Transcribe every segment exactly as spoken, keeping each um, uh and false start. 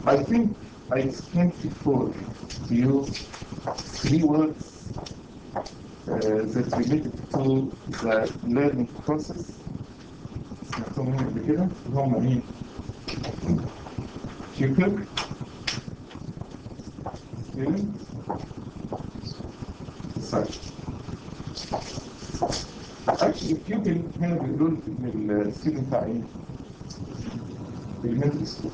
I think I explained before to you three words uh, that related to the learning process. سمعتهم هنا قبل كده اللي هم مين؟ pupil, student, disciple. Actually pupil هنا بيقولوا ان الستودنت بتاع ايه؟ elementary school.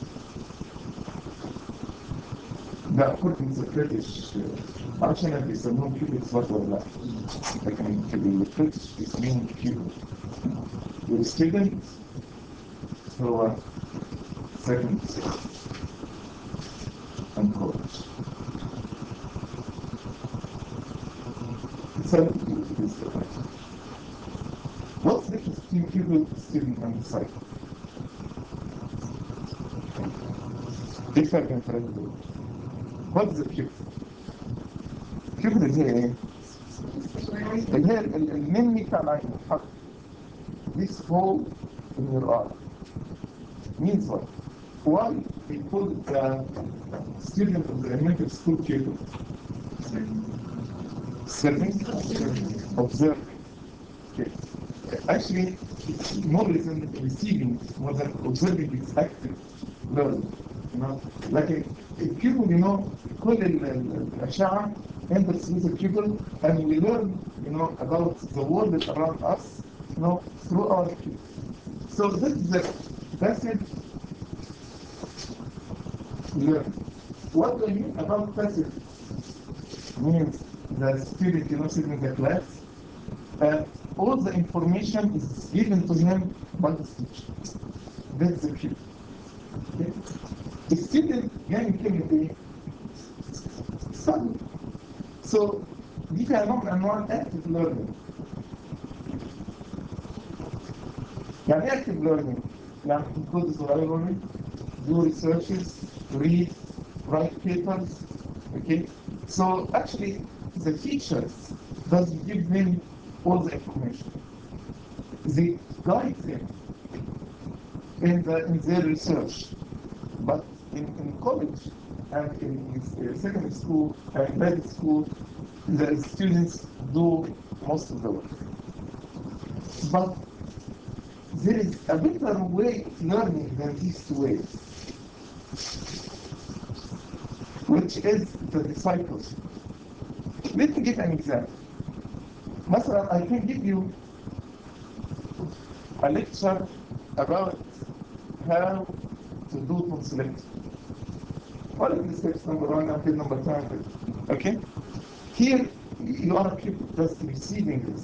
ده according to the British معرفش انا بيسموهم pupils برضه ولا لا، لكن في البريتش بيسموهم pupil. والستودنت هو second and college. So, what's the difference between pupil, student, and disciple? ايه الفرق بين الثلاثة دول؟ What is a pupil? pupil اللي هي ايه؟ اللي هي المني بتاع العين الحرف. This hole in your eye means what? Why we call the student of the elementary school pupil? Serving, observing. Okay. Actually, it's more than receiving, more than observing, it's active learning. You know, like a pupil, you know, كل الأشعة enters with the pupil, and we learn, you know, about the world around us, you know, through our pupil. So this is the passive learning. What do I mean about passive? Means the student, you know, sitting in the class, and all the information is given to him by the teacher. That's the pupil. Okay? The student يعني كلمة ايه؟ study. So دي فيها نوع من انواع active learning. يعني ايه active learning؟ يعني include the library, do researches, read, write papers. Okay? So actually the teachers doesn't give them all the information. They guide them in, the, in their research. But in, in college and in, in secondary school and graduate school, the students do most of the work. But there is a better way of learning than these two ways, which is the discipleship. Let me give an example. مثلا, I can give you a lecture about how to do tonsillectomy. What are the steps number one until number ten? Okay? Here, you are a pupil just receiving this.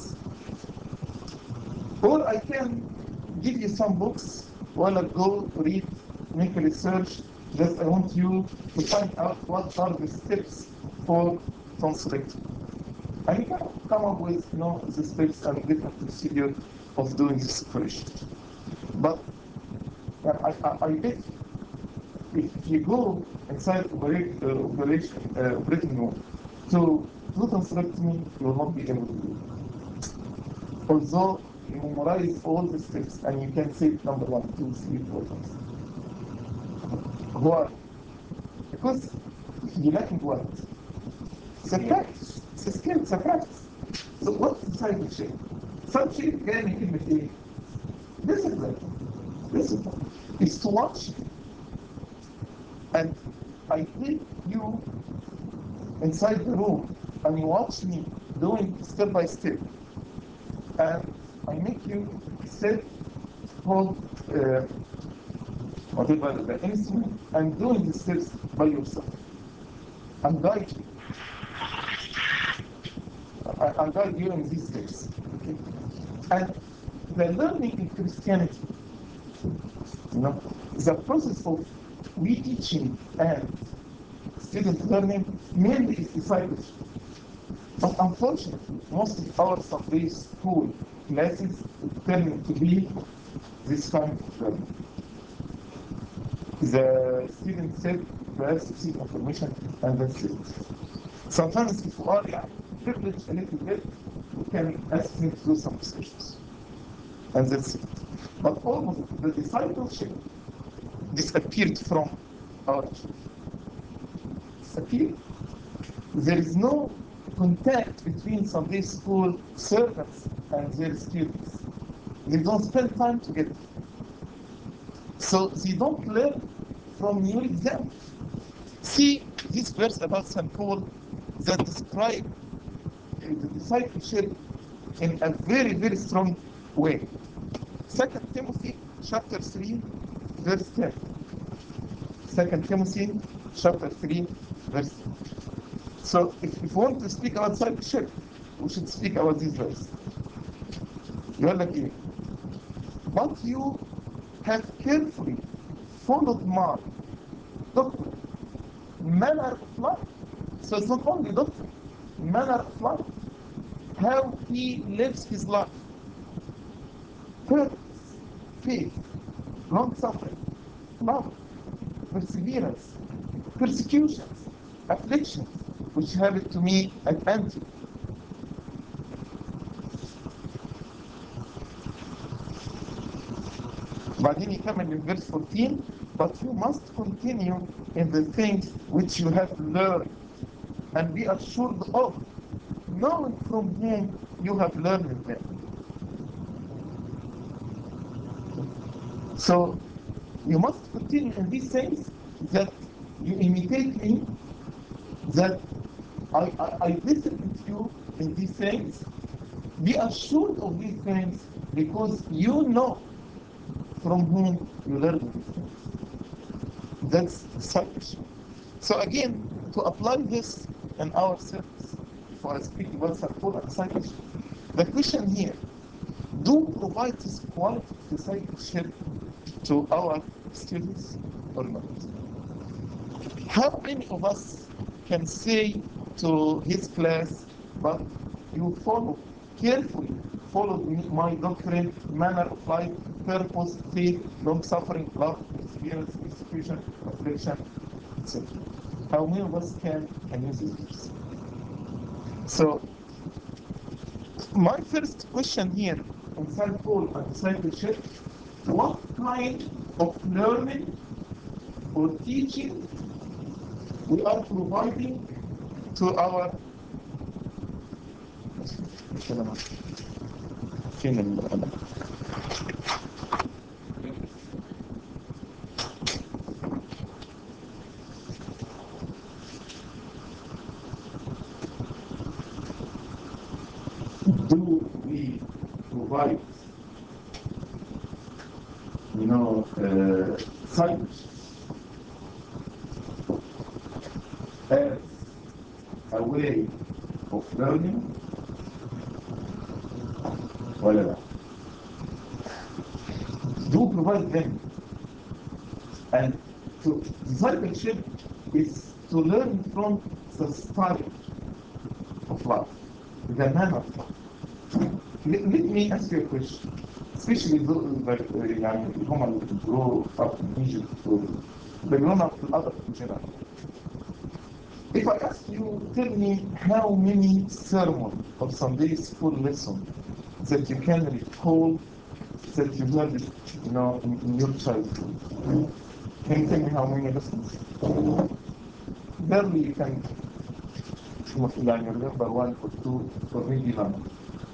Or I can give you some books while I go read, make a research. Just I want you to find out what are the steps for tonsillectomy. And you can come up with, you know, the steps and different procedure of doing this operation. But uh, I, I, I bet if you go inside operate, uh, operation, uh, operating room to do tonsillectomy, you will not be able to do it. Although you memorize all the steps and you can say number one, two, three, four, five. Why? Because you're lacking what? It's a practice. It's a skill. It's a practice. So what's discipleship? Discipleship يعني كلمة إيه? Discipline. Discipline. It's to watch. And I take you inside the room and you watch me doing step by step. And I make you sit, hold uh, whatever the instrument and doing the steps by yourself. And guide you. I, I guide you in these steps. Okay? And the learning in Christianity, you know, the process of we teaching and student learning mainly is discipleship. But unfortunately, most of our Sunday school classes turn to be this kind of learning. The student said first receive information and that's it. Sometimes if you are privileged a little bit, you can ask me to do some discussions. And that's it. But almost the discipleship disappeared from our children. Second, there is no contact between Sunday school servants and their students. They don't spend time together. So they don't learn from your example. See this verse about Saint Paul that describes the discipleship in a very, very strong way. Second Timothy chapter three, verse ten. Second Timothy chapter three, verse ten. So if we want to speak about discipleship, we should speak about this verse. يقول لك إيه? But you have carefully followed my doctrine, manner of life. So it's not only doctrine, manner of life. How he lives his life. Purpose, faith, long suffering, love, perseverance, persecutions, afflictions, which happened to me at Antioch. بعدين يكمل in verse fourteen, but you must continue in the things which you have learned and be assured of, knowing from whom you have learned them. So you must continue in these things, that you imitate me, that I, I, I listen to you in these things. Be assured of these things because you know from whom you learn these things. That's discipleship. So again, to apply this in our service, for I speak about Saint Paul and discipleship, the question here, do we provide this quality of discipleship to our students or not? How many of us can say to his class, but you follow carefully, follow my doctrine, manner of life, purpose, faith, long suffering, love, perseverance, persecution, affliction, et cetera. How many of us can, can use this verse? So, my first question here in Saint Paul and discipleship, what kind of learning or teaching we are providing to our do we provide, you know, uh, science as a way of learning? Wala la. Do provide them. And to discipleship is to learn from the style of life, the manner of life. Let, let me ask you a question, especially those that يعني هم اللي grow up in Egypt or the grown up in other in general. If I ask you, tell me how many sermons or Sunday school lessons that you can recall that you learned, you know, in, in your childhood. Can you tell me how many lessons? Barely you can يعني remember one or two or maybe none.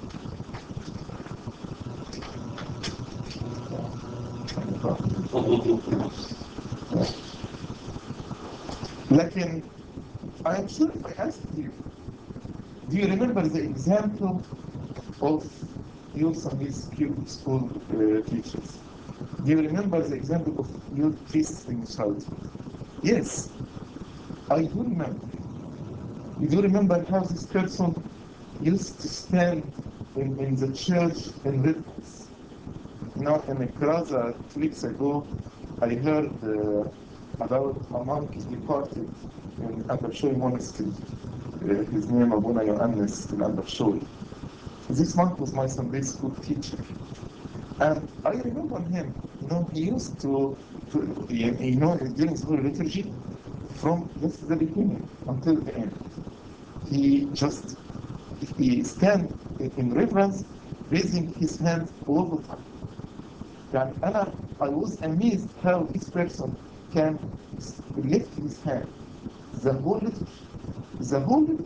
لكن I am sure if I asked you, do you remember the example of your Sunday school uh, teachers? Do you remember the example of your priests in childhood? Yes, I do remember. You do remember how this person used to stand in, in the church in reverence. You know, in a class uh, two weeks ago, I heard uh, about a monk departed in Andershoy Monastery. Uh, his name Abuna Yohannes in Andershoy. This monk was my Sunday school teacher. And I remember him, you know, he used to, to you know, during the Holy Liturgy, from just the beginning until the end. He just, he stand in reverence, raising his hands all the time. And Anna, I was amazed how this person can lift his hand. The whole letter. The whole letter.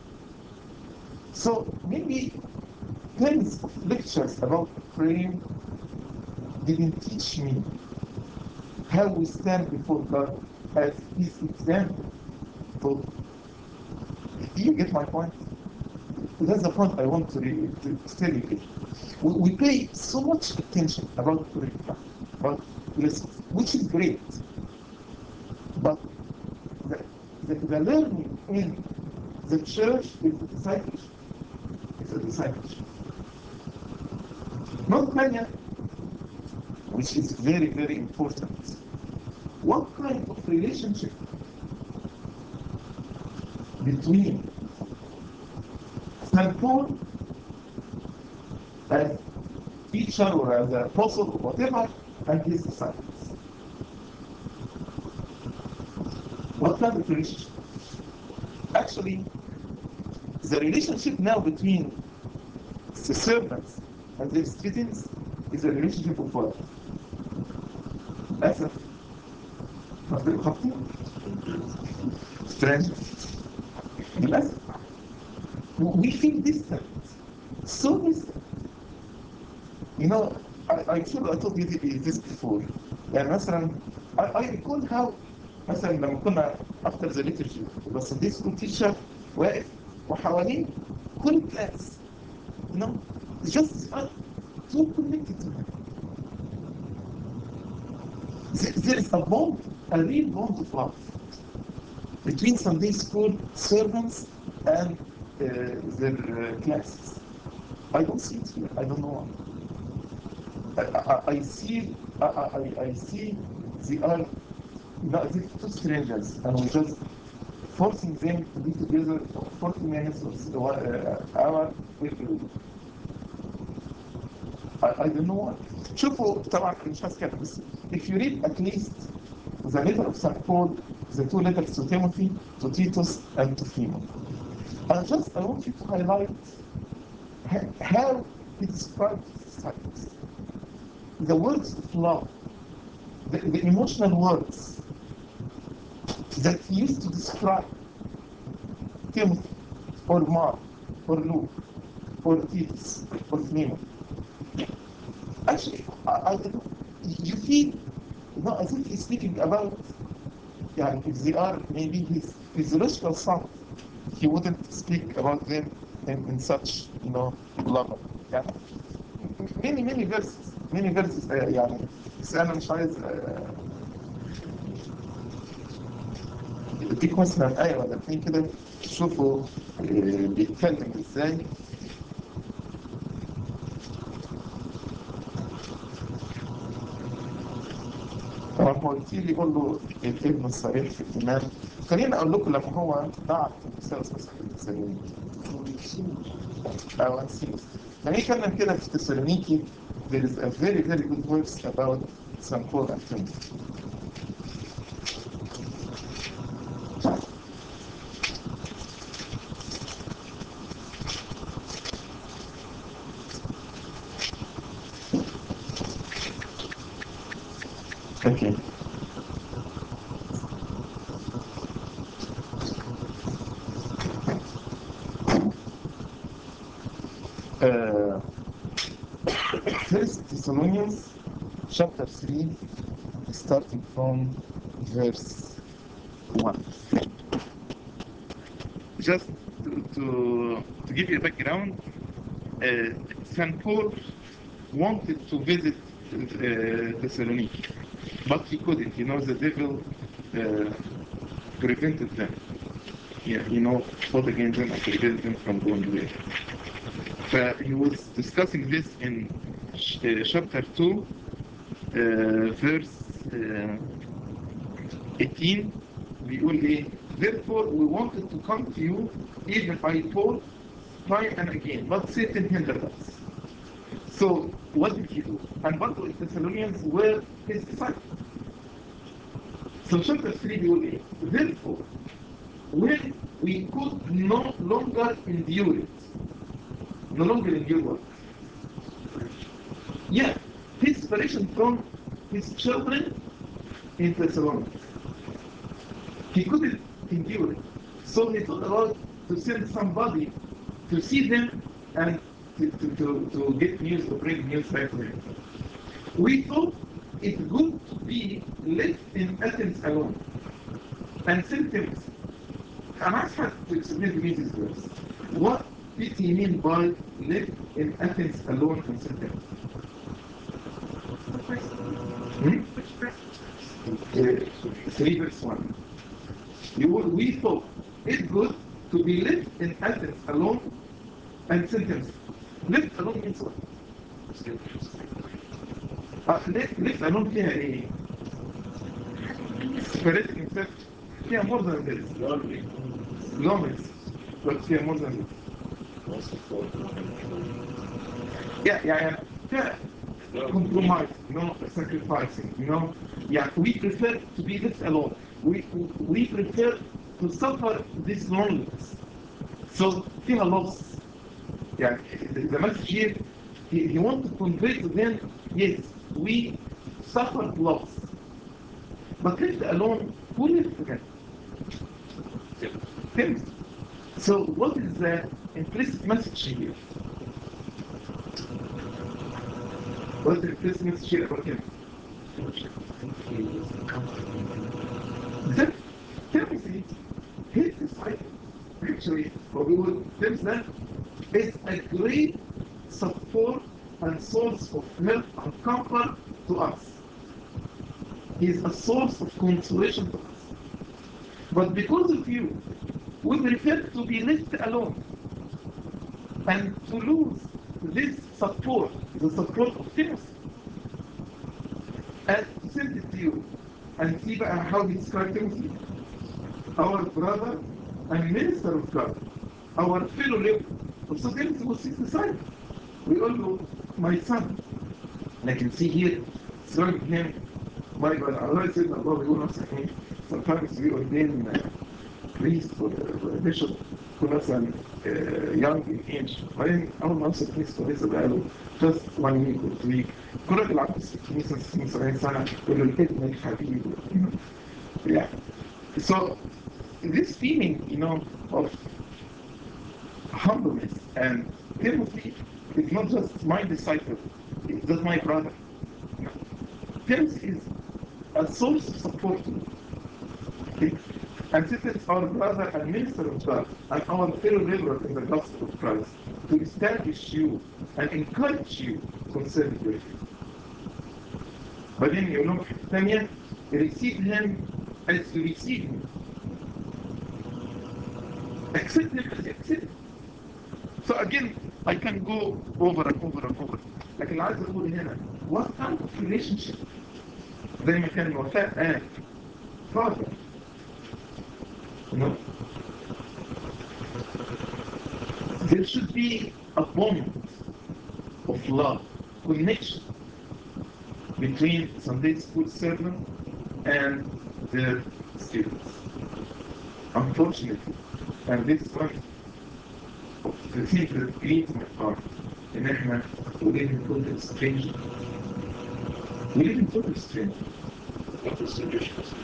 So maybe tens of lectures about praying didn't teach me how we stand before God as his example. So, you get my point? That's the point I want to, re- to tell you here. We, we pay so much attention about prayer, about lessons, which is great. But the, the, the learning in the church is the discipleship. It's a discipleship. Not many, which is very, very important. What kind of relationship between Saint Paul as teacher or as an apostle or whatever and his disciples? What kind of relationship? Actually, the relationship now between the servants and their students is a relationship of what? للأسف مصدر خطي strange للأسف we feel distant, so distant. You know, I, I'm sure I told you this before. يعني مثلا I, I recall how مثلا لما كنا after the liturgy بس Sunday school teacher واقف وحواليه كل class, you know, just uh, so connected to him. There, there is a bond, a real bond of love between Sunday school servants and uh, their uh, classes. I don't see it here. I don't know why. I, I, I see, I, I, I see they are, you know, as if two strangers, and we just forcing them to be together for forty minutes or uh, hour every week. I, I don't know why. شوفوا طبعا مش هسكت بس if you read at least the letter of Saint Paul, the two letters to Timothy, to Titus, and to Philemon. I just I want you to highlight how he describes his disciples. The words of love, the, the emotional words that he used to describe Timothy, or Mark, or Luke, or Titus, or Philemon. Actually, I, I don't know. You feel, you know, as if he's speaking about, yeah, if they are maybe his physiological son, he wouldn't speak about them in, in such, you know, love. Yeah. Many, many verses, many verses, uh, يعني بس أنا مش عايز اديك مثلا آية ولا اتنين كده تشوفوا بيتكلم ازاي. طبعا هو كتير يقول له الابن الصريح في الإيمان. خليني أقول لكم لما هو ضاع تيموثاوس مثلا في تسالونيكي أو نسيت لما يتكلم كده في تسالونيكي there is a very very good verse about Saint Paul and Timothy. Okay. Uh, First Thessalonians chapter three, starting from verse one. Just to, to, to give you a background, uh, Saint Paul wanted to visit uh, Thessaloniki, but he couldn't. You know, the devil uh, prevented them. Yeah, you know, fought against them and prevented them from going there. But he was discussing this in uh, chapter two, uh, verse uh, eighteen. بيقول إيه? Therefore, we wanted to come to you, even by Paul, time and again, but Satan hindered us. So, what did he do? And what the Thessalonians were his disciples. So, chapter three بيقول إيه? Therefore, when we could no longer endure it, no longer endure what? Yeah, his separation from his children in Thessalonians. He couldn't endure it. So he thought about to send somebody to see them and to, to, to, to get news, to bring news back to him. We thought it good to be left in Athens alone and send Timothy. I'm asking to explain to me this verse. What did he mean by left in Athens alone and send Timothy? Hmm? Uh, three verse one. You, we thought it good to be left in Athens alone and send Timothy. Left alone means what? Uh, left, left alone فيها ايه؟ Spirit himself فيها more than this. Loneliness. But فيها more than this. Yeah, yeah, yeah. Yeah. Compromise, you know, sacrificing, you know. Yeah, we prefer to be left alone. We, we prefer to suffer this loneliness. So, فيها loss. Yeah, the message here, he, he wants to convey to them, yes, we suffered loss. But left alone, who lived together? Timothy. So what is the implicit message here? What is the implicit message here about him? That Timothy, his disciple, actually, what we would say that is a great support and source of help and comfort to us. He is a source of consolation to us. But because of you, we prefer to be left alone and to lose this support, the support of Timothy, and to send it to you. And see how he described Timothy. Our brother and minister of God, our fellow laborer. So Timothy was his disciple. We all know my son. And I can see here, describing him. My God, Allah said, Allah will not say, sometimes we ordain uh, priest or uh, bishop who is uh, young in age. بعدين أول ما أمسك priest ولسه بقاله just one week or two week. كل راجل عنده ستين ستين سبعين سنة يقول له الابن الحبيب. Yeah. So this feeling, you know, of humbleness and Timothy is not just my disciple, it's just my brother. Timothy is a source of support. Okay? And this is our brother and minister of God and our fellow laborer in the gospel of Christ to establish you and encourage you concerning your faith. But then you know, Tanya, receive him as you receive him. Accept him as you accept him. So again, I can go over and over and over. لكن عايز أقول هنا, what kind of relationship زي ما كان وفاء and father, you know, there should be a bond of love, connection between Sunday school servant and their students. Unfortunately, and this is one of the things that grieves my heart, in احنا we live in total stranger. We live in total stranger. What is the difference?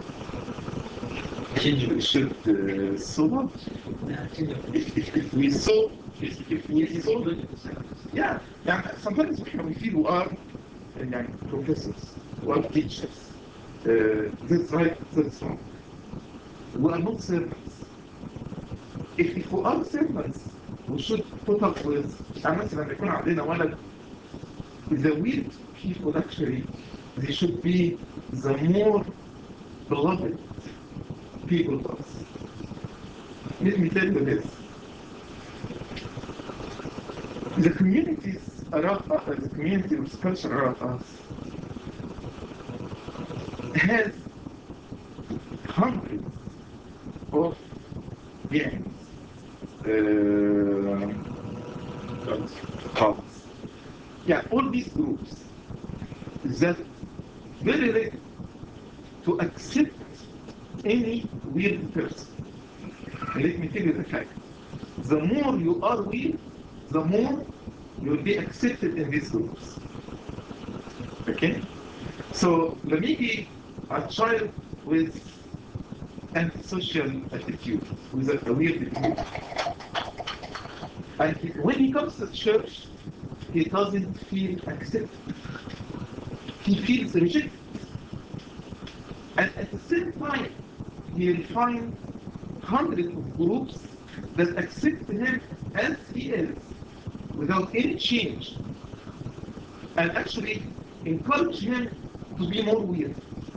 We should uh, so much. If, if, if we saw, if, if we saw, yeah, yeah, sometimes we feel we are uh, professors, we are teachers. Uh, that's right, that's wrong. We are not servants. If, if we are servants, we should put up with, يعني مثلا لما يكون عندنا ولد, the weird people actually, they should be the more beloved people to us. Let me tell you this. The communities around us, the community of culture around us, has hundreds of beings, uh, cults. Yeah, all these groups that very ready to accept any weird person. And let me tell you the fact. The more you are weird, the more you will be accepted in these groups. Okay? So, لما يجي a child with antisocial attitude, with a weird behavior. And he, when he comes to church, he doesn't feel accepted. He feels rejected. And at the same time, he'll find hundreds of groups that accept him as he is, without any change, and actually encourage him to be more weird.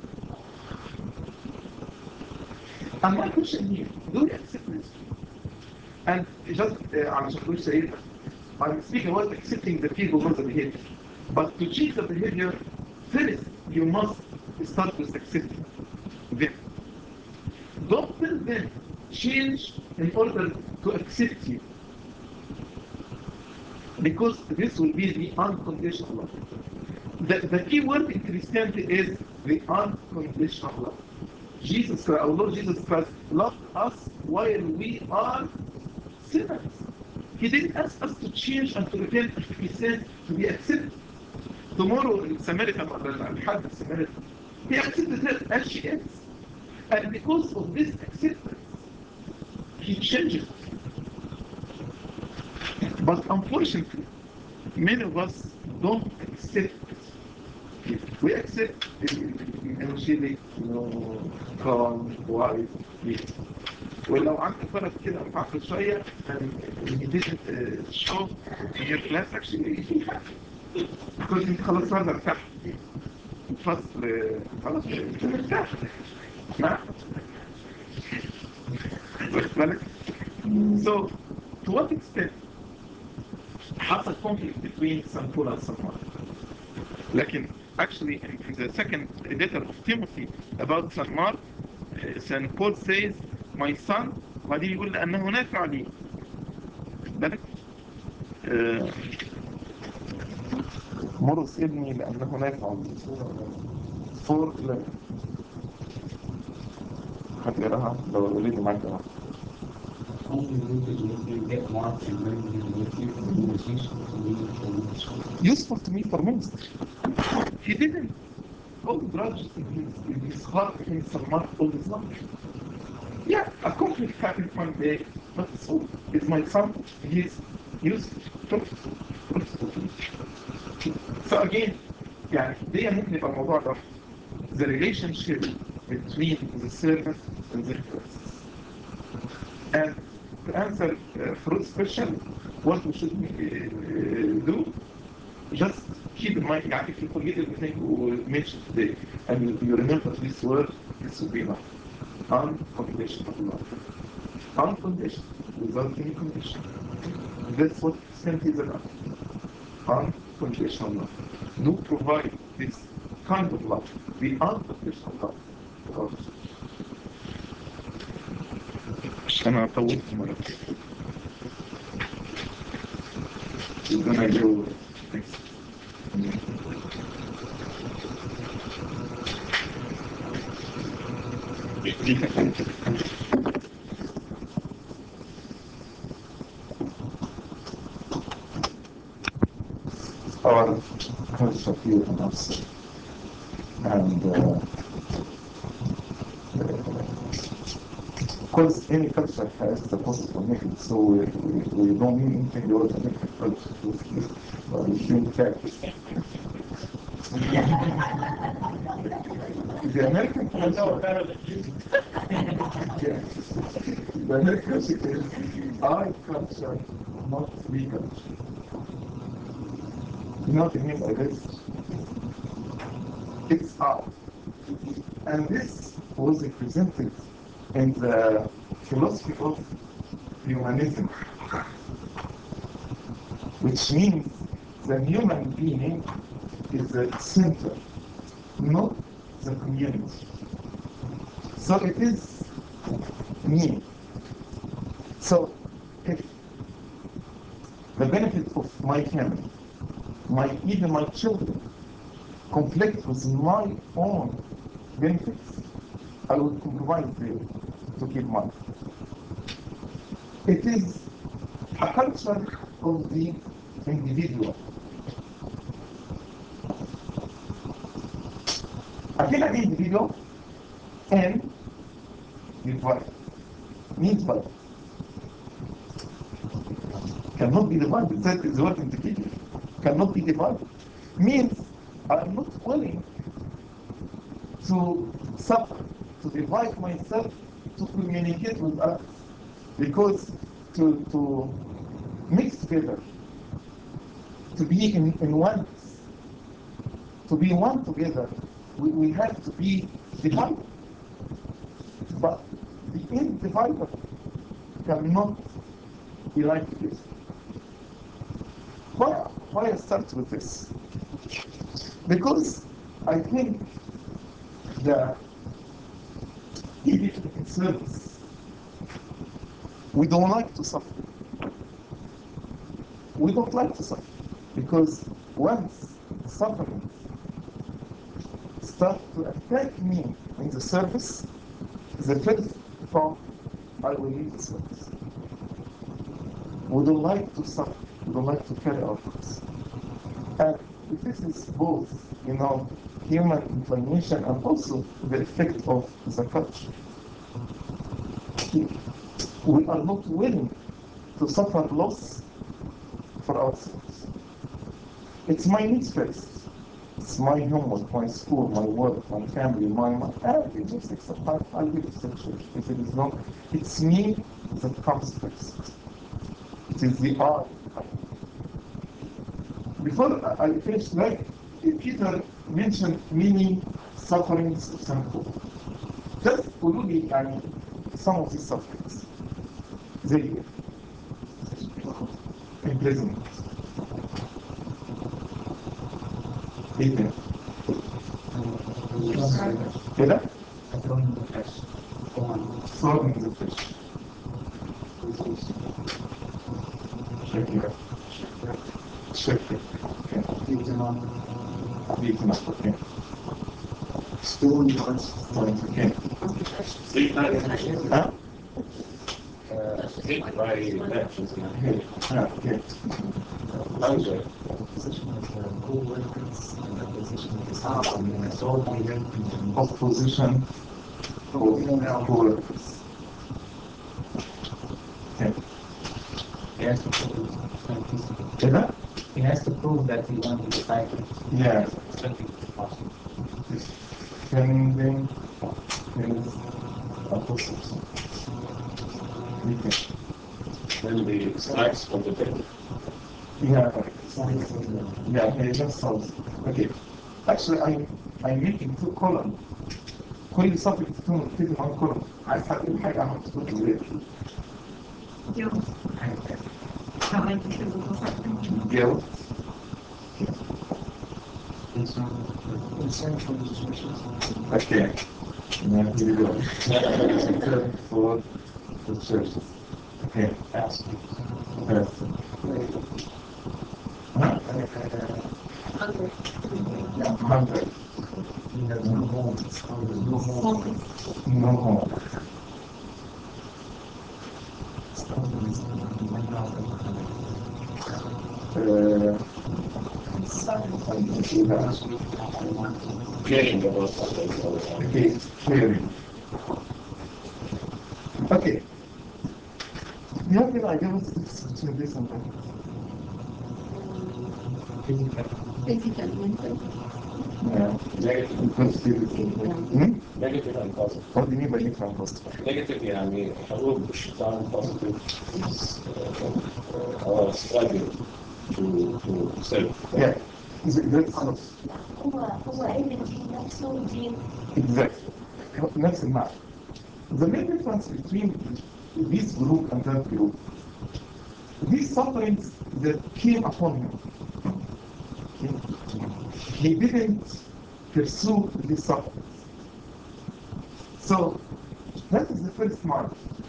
And my question here, do you accept this? And just علشان كل شيء, I'm speaking about accepting the people, not the behavior. But to change the behavior, first you must start with accepting them. Don't tell them change in order to accept you, because this will be the unconditional love. The, the key word in Christianity is the unconditional love. Jesus, our Lord Jesus Christ, loved us while we are sinners. He didn't ask us to change and to repent. He said to be accepted. Tomorrow, the Samaritan, or the Hajj Samaritan, he accepted her as she is. And because of this acceptance, he changed. But unfortunately, many of us don't accept it. We accept energetic, you know, calm, wise, peace. ولو عندك فرق كده متعقد شوية and you didn't uh, show in your class actually في حاجة. because انت خلاص هذا ارتاح. الفصل خلاص انت مرتاح. نعم. واخد بالك؟ So, to what extent حصل conflict between Saint Paul and Saint Mark? لكن actually in the second letter of Timothy about Saint Mark, Saint Paul says, my son, وبعدين يقول لأنه نافع لي. بالك؟ مرس ابني لأنه نافع لي. فور لا. حد يراها لو وليد معك يراها. Useful to me for ministry. He didn't hold grudges in his, in his heart against Saint Mark all his life. Yeah, a conflict happened one day, but so is my son. He's useful. So again, يعني دي ممكن يبقى الموضوع ده the relationship between the servant and the priest. And to answer uh, Fruit's question, what we should uh, do, just keep in mind, يعني if you forget everything we mentioned today, and you, you remember this word, this will be enough. Unconditional love. Unconditional, without any condition. That's what Christianity is about. Unconditional love. Do provide this kind of love, the unconditional love to others. أنا طولت مرة. We're gonna go next. Our culture here in us, and uh, of course any culture has the positive and negative, so we, we, we don't mean anything about the negative culture, but we should practice. The American culture, yeah. The American culture is our culture, not we culture. You know what I mean by this? It's art. And this was represented in the philosophy of humanism, which means the human being is the center, not the community. So it is me. So if the benefit of my family, my even my children, conflict with my own benefits, I will compromise there to keep mine. It is a culture of the individual. Again, an individual and divide. Means what? Cannot be divided. That is what indicated. Cannot be divided. Means I'm not willing to suffer, to divide myself, to communicate with others. Because to, to mix together, to be in, in oneness, to be one together, we, we have to be divided. But the individual cannot be like this. Why, why I start with this? Because I think that even in service, we don't like to suffer. We don't like to suffer because once suffering starts to attack me in the service, the first thought, I will leave the service. We don't like to suffer. We don't like to carry our cross. And this is both, you know, human inclination and also the effect of the culture. We are not willing to suffer loss for ourselves. It's my needs first. It's my homework, my school, my work, my family, my mind. And it just takes a part. I'll give it to the church. If it is not, it's me that comes first. It is the I. Before I finish, like Peter mentioned many sufferings of Saint Paul. Just قولوا يعني some of these sufferings. زي imprisonment. ايه ده؟ كده؟ Thrown in the fish. Shipwreck. Shipwreck. Okay. Beaten up. Beaten up. Okay. Stolen yards. Stolen. Okay. Huh? Uh, hit by elections in the head. Yeah. Okay. Laser. Opposition of uh, co-workers and opposition of the staff, and then it's all the young Opposition of co-workers. Okay. He has to prove that كده؟ he has to prove that he won the cycle. Yeah. Something possible. Defending his apostles. Okay. Then the strikes from the dead. Yeah. Yeah, okay, that sounds okay. Actually, I'm I'm making two columns. كل صفحة تكون تكتب عن column. عايز حد حاجة أحط تكتب غير. Guilt. Not like physical suffering. Guilt. Concern for the churches. Okay. Now here we go. Concern for the churches. Okay. Fasting. Fasting. Huh? Hunger. Hunger. He has no home. There's no home. Smoking. No home. Uh, Caring about others. okay, caring. Okay. Do you have any idea what's the difference between this and that? Physical. Physical, mental. Yeah. Negative. Positive. Hmm? Negative and positive. What do you mean by negative and positive? Negative يعني حروب الشيطان positive is uh, our struggle to to self. Yeah. Is it that's enough? هو هو علم نفسه ودين. Exactly. نفس المعنى. The main difference between this group and that group, these sufferings that came upon him, okay, he didn't pursue these sufferings. So that is the first mark.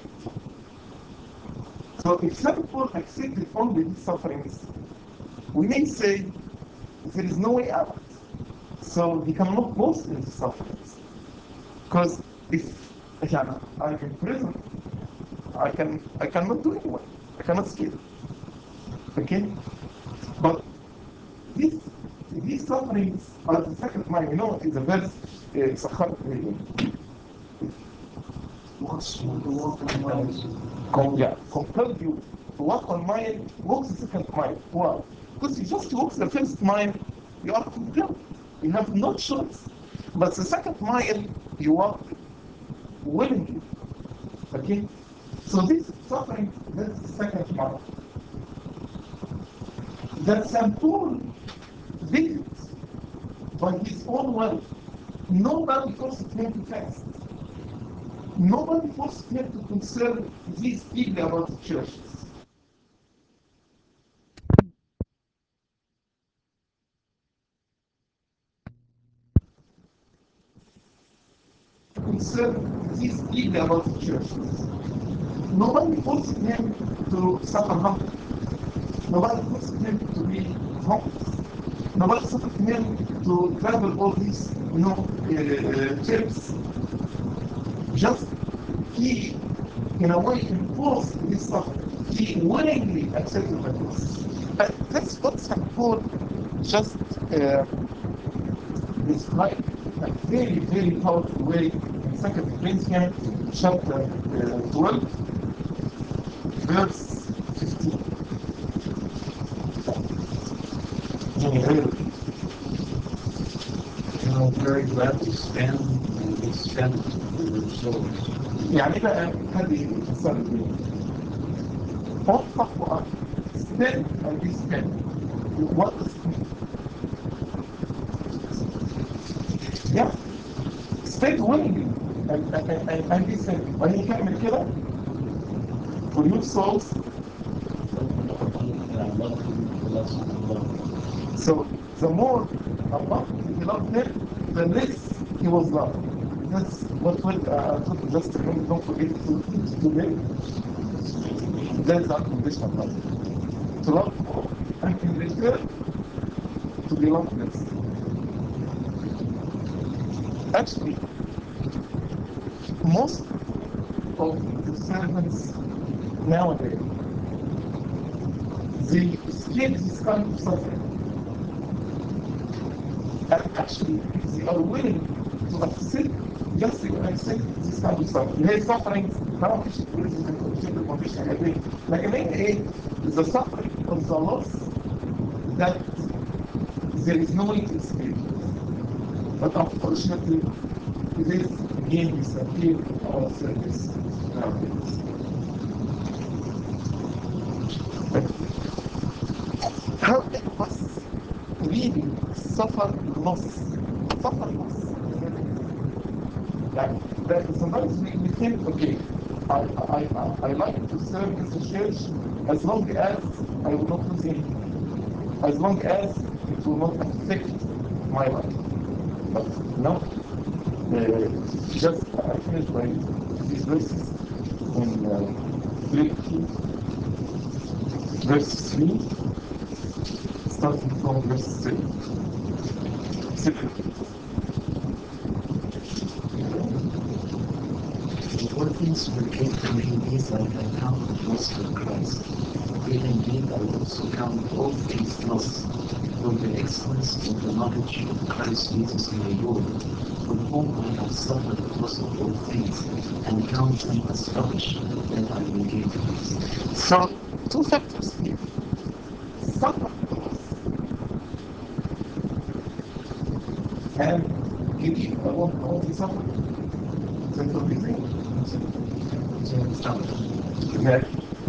So if some people accepted only these sufferings, we may say there is no way out. So he cannot boast in the sufferings. Because if yeah, I'm in prison, I can I cannot do anyway. I cannot escape. Okay? But these these sufferings are the second mind. You know, it's a verse, uh, سخرت What's the walk on miles? Com- yeah, compelled you to walk one mile, walk the second mile. Why? Because you just walk the first mile, you are compelled. You have no choice. But the second mile, you walk willingly. Okay? So this suffering, that's the second mile. That Saint Paul did it by his own will. Nobody forced him to fast. Nobody forced him to concern these people about the churches. Concern these people about the churches. Nobody forced him to suffer hunger. Nobody forced him to be homeless. Nobody forced him to travel all these, you know, uh, trips. Just he, in a way, imposed his suffering. He willingly accepted the cross. But that's what Saint Paul just uh, described in a very, very powerful way in Second Corinthians chapter uh, twelve, verse fifteen. You know, very glad to spend and be spent for your souls. يعني بقى هذه اختصار الدين. أوضح وأكثر. Spend and be spent. What does it mean? Yeah. Spend willingly and, and, and, and be spent. وهي كامل كده for your souls. So the more Allah he loved him, the less he was loved. That's what will uh, just don't, don't forget to today. That's unconditional love. To love more and in return to be loved less. Actually, most of the servants nowadays, they escape this kind of suffering. And actually, they are willing to accept, just to accept this kind of suffering. هي suffering ما فيش ما فيش حاجة دي. لكن هي ايه؟ The suffering of the loss that there is no way to escape. But unfortunately, this again disappeared in our service nowadays. How it was really suffer loss. Suffer loss. Like, that sometimes we, we think, okay, I, I, I, I like to serve in the church as long as I will not lose anything. As long as it will not affect my life. But no. Uh, just I finished by these verses in uh, Philippians, verse three, starting from verse three. What things were gained to me, these I have counted loss for Christ. Yet indeed I also count all things loss for the excellence of the knowledge of Christ Jesus my Lord, for whom I have suffered the loss of all things, and count them as rubbish, that I may gain Christ. So, two factors here. Suffer loss and believe about all the suffering. That's what we think. Yeah.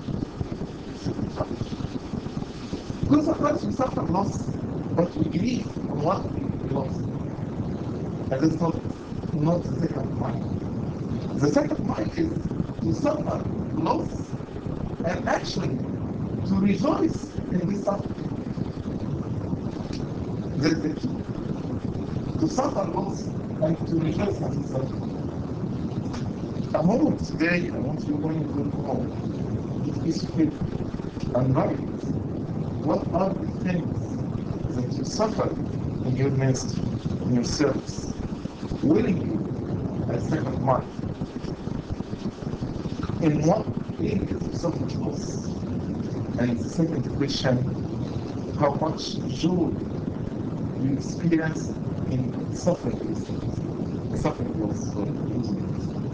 Because sometimes we suffer loss, but we believe on what we lost. And that's not, not the second point. The second point is to suffer loss and actually to rejoice in this suffering. That's the key. To suffer loss and to rejoice in this suffering. A moment today, I want you when you go home, it is fit and right. What are the things that you suffer in your ministry, in your service, willingly as second mark? In what areas you suffer loss? And the second question, how much joy you experience in suffering, suffering loss or losing it?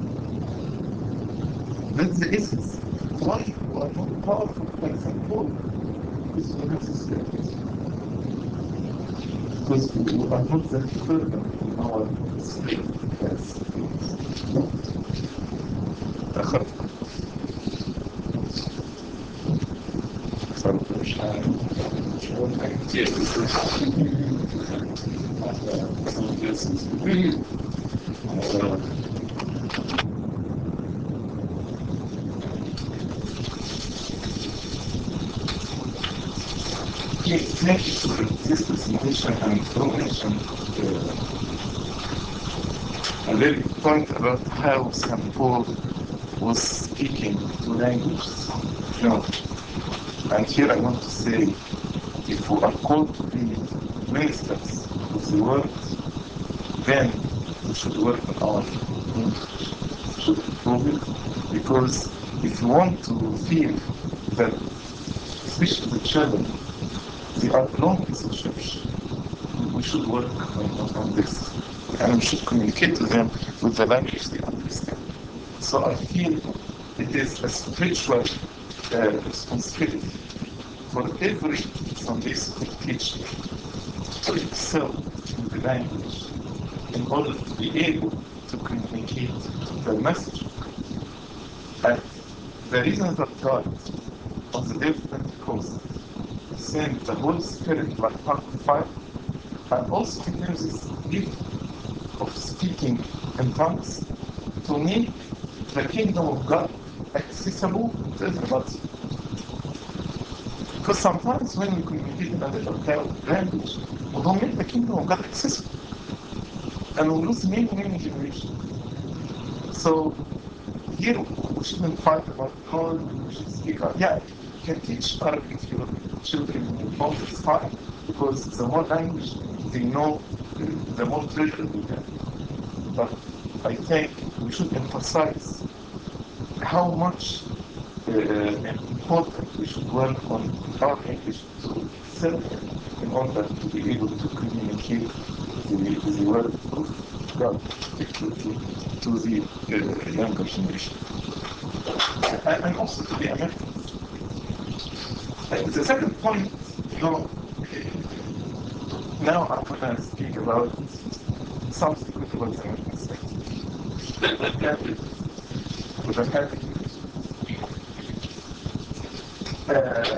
That's the essence. Why you are not powerful like Saint Paul? Because you have this spirit. Because we are not that fervent in our spirit as no. أخذت صرت مش عارف مش هقول حاجة كتير Thank you for this presentation and information. Uh, a little point about how Saint Paul was speaking two languages. You know, and here I want to say, if we are called to be ministers of the word, then we should work on our English, should improve it, because if you want to feel that, especially the children, they are belonging to the church, we should work on, on, on this, and we should communicate to them with the language they understand. So I feel it is a spiritual uh, responsibility for every Sunday school teacher to excel in the language in order to be able to communicate the message. And the reason that God, on the day of Pentecost, sent the Holy Spirit like part of fire, and also to use this gift of speaking in tongues to make the kingdom of God accessible to everybody. Because sometimes when we communicate in a different language, we don't make the kingdom of God accessible. And we lose many, many generations. So here we shouldn't fight about how we should speak out. Yeah, you can teach Arabic to your children in your home, it's fine, because the more language they know, the more treasure they have. But I think we should emphasize how much uh, important we should work on our English to self in order to be able to communicate the, the word of God to, to, to the uh, younger generation. And, and also to the Americans. Uh, the second point, you know, now I'm going to speak about something good about the Americans. With a happy uh,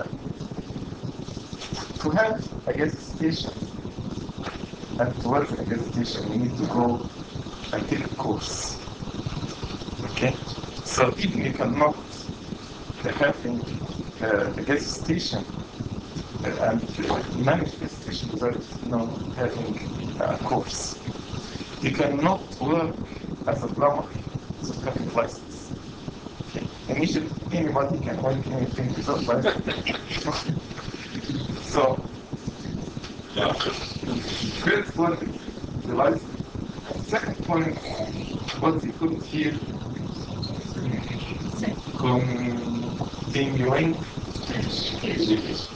to have a gas station and to work in a gas station, you need to go and take a course. Okay? So even you cannot uh, having uh, a gas station uh, and uh, manage a gas station without you know, having a course. You cannot work as a plumber without having a license. In Egypt, anybody can work anything without license. So, yeah. First one is the license. Second point, what you put here, continuing education.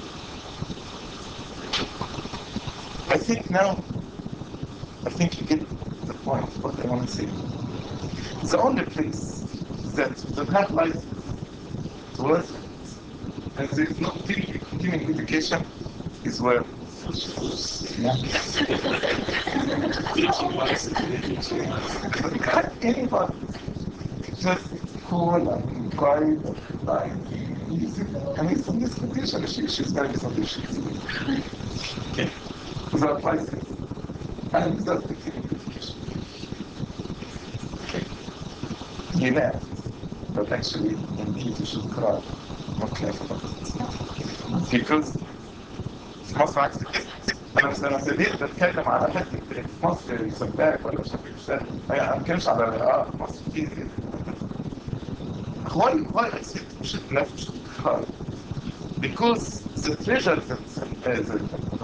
I think now, I think you get the point, what I want to say. The only place that don't have license to work and there is not continuing education is where yeah. Teaching license. Anybody just cool and quiet and like easy. And it's in this condition, she, she's going to be something she's okay. Without license and without continuing education. Okay. You left. But actually, indeed, you should cry. Not laugh about it. Because في مصر عكس كده. أنا مش أنا ابتديت بتكلم على حتة في مصر سباك ولا شبك شارع. أنا ما بتكلمش على آه مصر كتير كده. Why why I said you should laugh, you should cry? Because the treasure that uh, the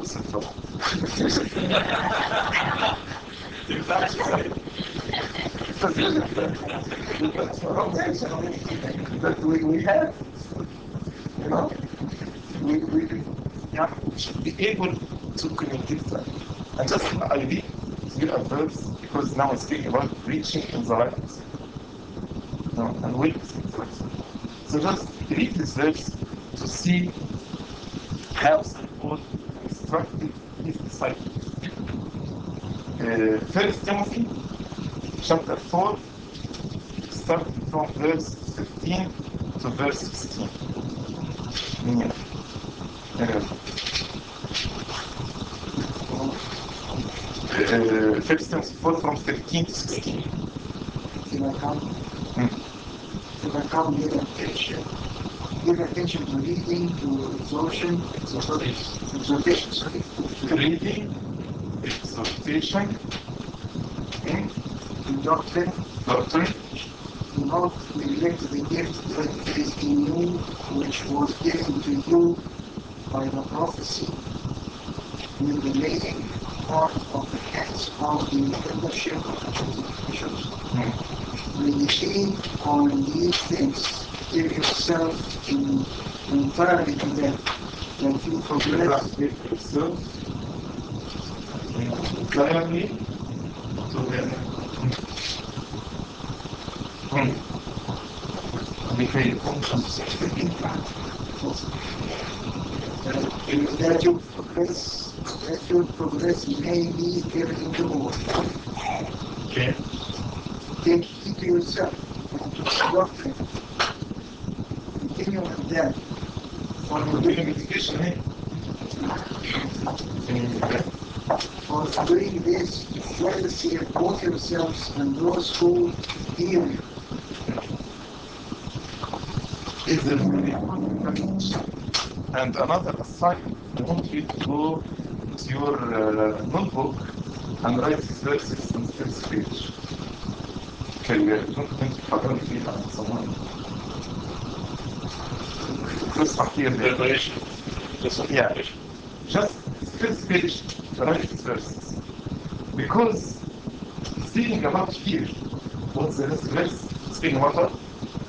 that we, we have, you know, we, we, yeah, we should be able to communicate that. And just an idea, here a verse, because now I'm speaking about preaching in the lives. no, and witnessing the verse. So just read this verse to see how Saint Paul instructed his disciples. Uh, First Timothy chapter four, starting from verse fifteen to verse sixteen. Yeah. Uh, uh, First Timothy four from fifteen to sixteen. If I come, Hmm. if I come, give attention. Give attention to reading, to exhaustion, Exhortation. exhortation, sorry. Reading, exhortation, hmm, To doctrine, doctrine, do not neglect the gift that is in you, which was given to you by the prophecy in the laying part of the hands of the eldership of the chosen bishops. hmm. Meditate on these things. Give yourself in, entirely to them, that you progress. Give yourself entirely to them. Hmm. Be faithful. That you progress, that your progress may be carried to more. Okay. Take heed to yourself and to the doctrine. Continue with them. For we're doing education, eh? For doing this, try to save both yourselves and those who hear you. Is there really and another assignment, I want you to go to your uh, notebook and write these verses on the first page. Okay, ممكن تحضروا فيها عن زمان. قصة كتير دي. Preparation. Just like Yeah. preparation. Just first page, write these verses. Because speaking about fear, what's the next verse? Speaking about what?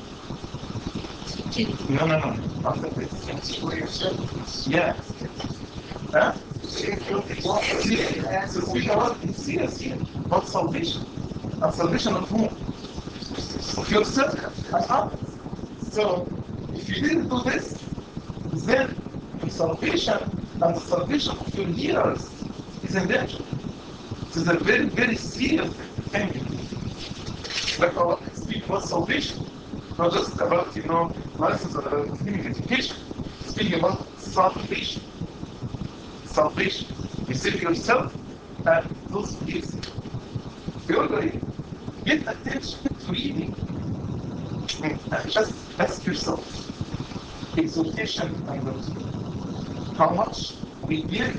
No, no, no. After this. For yourself. Yeah. Huh? Save your Yeah. So speaking about it's serious here. About salvation. And salvation of whom? Of yourself and others. So if you didn't do this, then your salvation and the salvation of your hearers is in danger. This is a very, very serious thing. Like our speak about salvation, not just about, you know, license or academic education. Speaking about salvation. Salvation. You save yourself and those who gives you. You're going to get attention to reading. And just ask yourself, exhortation and doctrine. How much we give,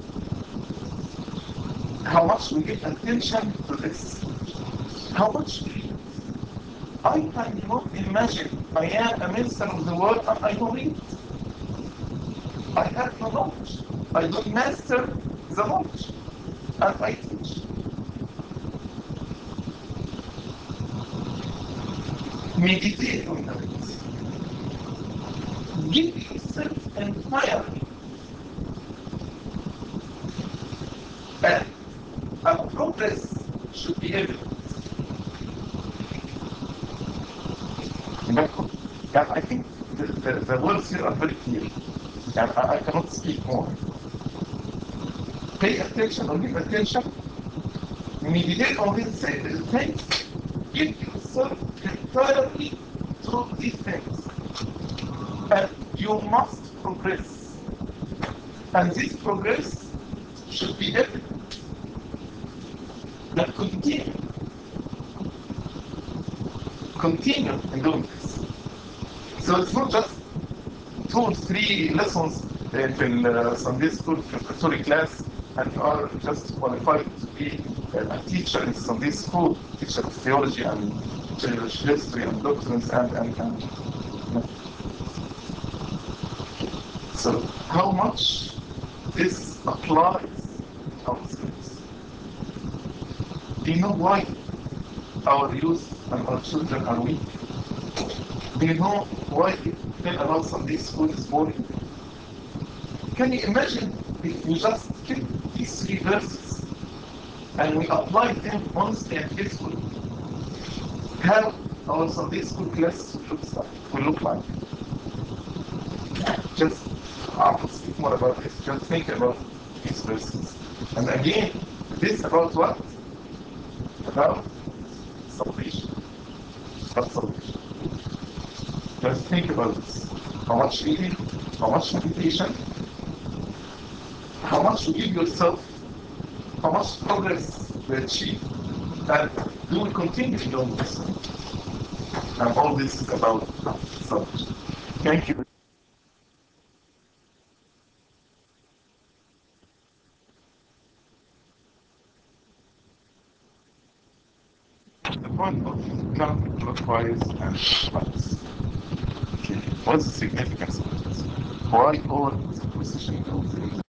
how much we give attention to this. How much we read. I cannot imagine I am a minister of the word and I don't read. I have no knowledge. I don't master the knowledge. And I teach. Meditate on that. Give yourself entirely. And our progress should be evident. And I think the, the, the words here are very clear. And I, I cannot speak more. Pay attention or give attention. Meditate on these things. Give yourself entirely to these things. And you must progress. And this progress should be evident. And continue. Continue in doing this. So it's not just two or three lessons in the Sunday school preparatory class and you are just qualified to be a teacher in Sunday school, teacher of theology and church history and doctrines and, and, and. So how much this applies to our schools? Do you know why our youth and our children are weak? Do you know why people about Sunday school is boring? Can you imagine if we just keep these three verses and we apply them honestly and faithfully? How our Sunday school class should start, will look like. Just, I will speak more about this. Just think about these verses. And again, this about what? About salvation. About salvation. Just think about this. How much reading, how much meditation, how much you give yourself, how much progress you achieve, and you will continue doing this. And all this is about salvation. Thank you. The point of counterclockwise and clockwise. Okay. What's the significance of this? Why all the positioning of the